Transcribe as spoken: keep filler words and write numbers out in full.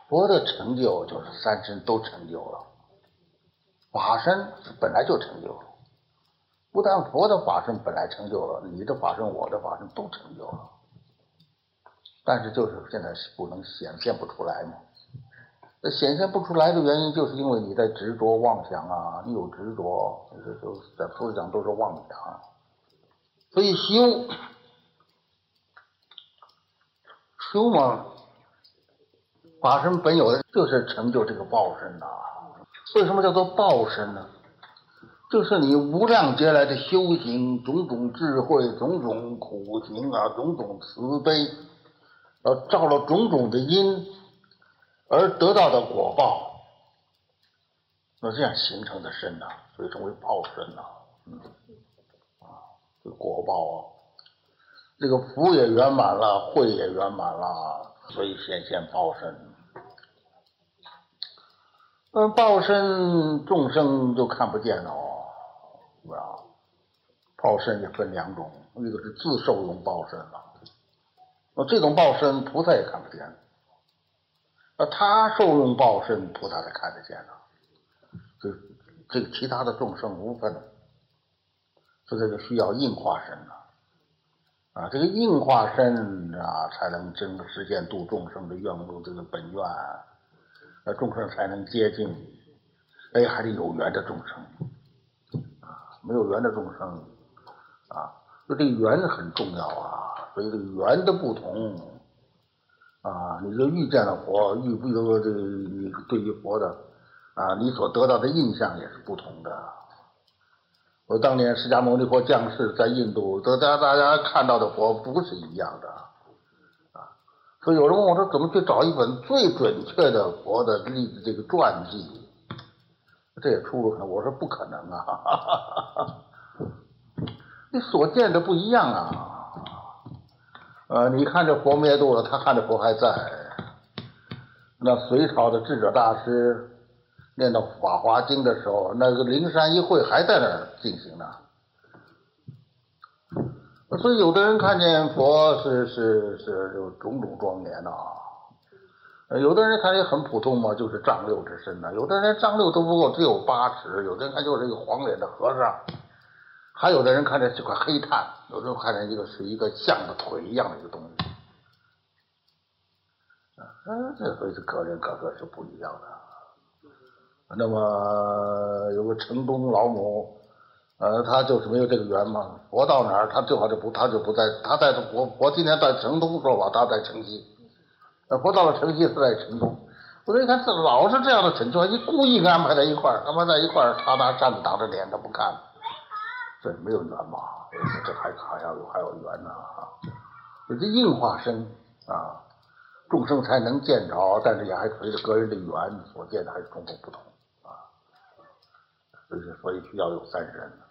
佛的成就就是三身都成就了，法身本来就成就了，不但佛的法身本来成就了，你的法身我的法身都成就了，但是就是现在是不能显现不出来嘛。这显现不出来的原因就是因为你在执着妄想啊，你有执着，这就在佛讲都是妄想。所以修修嘛，法身本有的就是成就这个报身呐。为什么叫做报身呢？就是你无量劫来的修行，种种智慧，种种苦行啊，种种慈悲，呃，照了种种的因而得到的果报，那这样形成的身呐，所以称为报身呐。嗯，啊，这果报啊，这个福也圆满了，慧也圆满了，所以显现报身。嗯，报身众生就看不见了哦，是吧？报身也分两种，一个是自受用报身了，那这种报身菩萨也看不见，那他受用报身菩萨才看得见了，这这个其他的众生无分，所以这个需要应化身了。啊，这个应化身啊，才能真实现度众生的愿望，这个本愿，那众生才能接近。哎，还得有缘的众生啊，没有缘的众生啊，就这个缘很重要啊。所以这个缘的不同啊，你就遇见了佛，遇不遇到这个你对于佛的啊，你所得到的印象也是不同的。我当年释迦牟尼佛降世在印度，大家大家看到的佛不是一样的啊，所以有人问我说，怎么去找一本最准确的佛的例子这个传记？这也出入很，我说不可能啊，哈哈哈，你所见的不一样啊。呃，你看这佛灭度了，他看着佛还在。那隋朝的智者大师念到《法华经》的时候，那个灵山一会还在那儿进行呢。所以有的人看见佛是是是有种种庄严呐、啊，有的人看见很普通嘛，就是丈六之身呐、啊；有的人丈六都不够，只有八尺；有的人看就是一个黄脸的和尚，还有的人看见是块黑炭，有的人看见一个是一个像个腿一样的一个东西。嗯，这所以是各人各个是不一样的。那么有个城东老母，呃，他就是没有这个缘嘛。佛到哪儿，他最好就不，他就不在，他在佛佛今天在城东说法，他在城西。呃，佛到了城西是在城东。我说你看，这老是这样的成就，你故意安排在一块儿，安排在一块儿，他拿扇子挡着脸，他不看，这没有缘嘛？这还还要有还有缘呢啊！这应化身啊。众生才能见着，但是也还随着个人的缘所见的还是种种不同啊，所以所以需要有三身。